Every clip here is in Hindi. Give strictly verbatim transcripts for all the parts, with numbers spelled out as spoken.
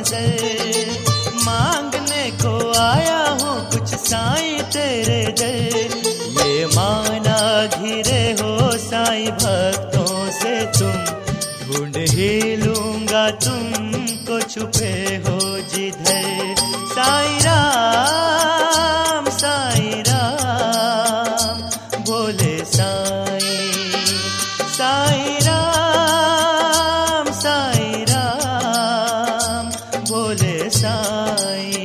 नजर, मांगने को आया हूँ कुछ साईं तेरे दर। ये माना घिरे हो साईं भक्तों से तुम, ढूंढ ही लूंगा तुमको छुपे हो जिधर। साईं राम साईं राम बोले साईं, साईं राम साईं राम बोले साईं।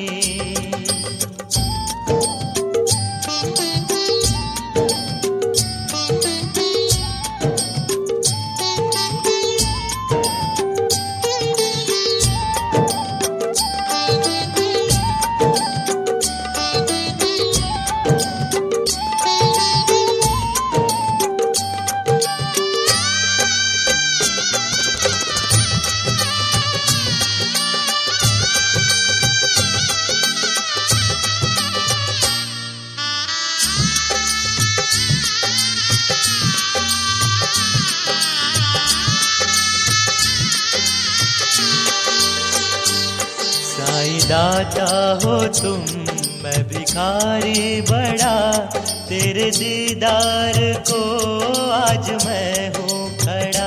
साईं दाता हो तुम, मैं भिखारी बड़ा, तेरे दीदार को आज मैं हूँ खड़ा।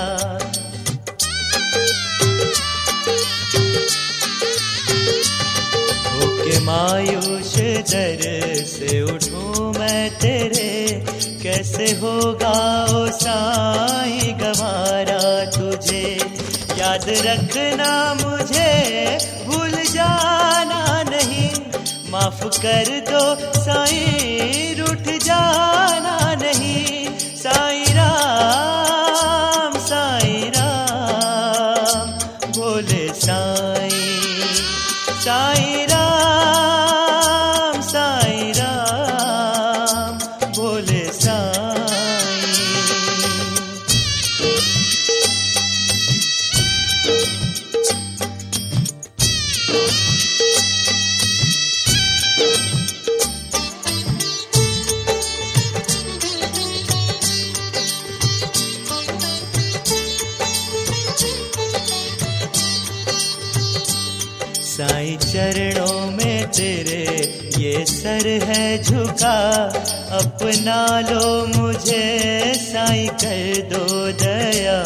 होके मायूस दर से उठूं मैं तेरे, कैसे होगा ओ साईं गवारा तुझे। याद रखना मुझे भूल जाना नहीं, माफ कर दो साईं रूठ जाना नहीं। साईं राम साईं राम बोले साईं, साईं राम साईं राम बोले साईं। साईं चरणों में तेरे ये सर है झुका, अपना लो मुझे साईं कर दो दया।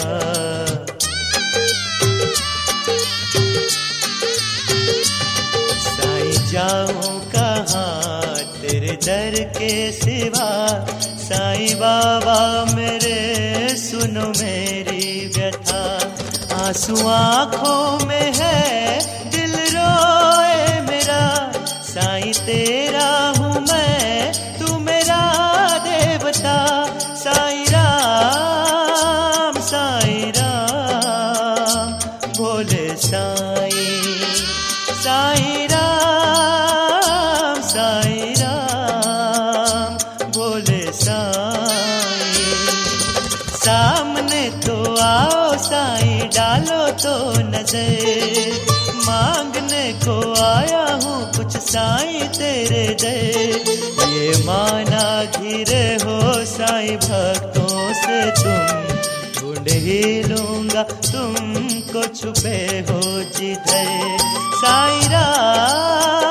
साईं जाऊं कहाँ तेरे दर के सिवा, साईं बाबा मेरे सुनो मेरी व्यथा। आंसू आँखों में है दिल रोए मेरा, साईं तेरा हूँ मैं तू मेरा देवता। साईं राम साईं राम बोले साईं, साईं राम साईं राम बोले साईं। सामने तो आओ साईं डालो तो नजर, मांगने को आया हूँ कुछ साईं तेरे दर। ये माना घिरे हो साईं भक्तों से तुम, ढूंढ ही लूंगा तुमको छुपे हो जिधर। साईं राम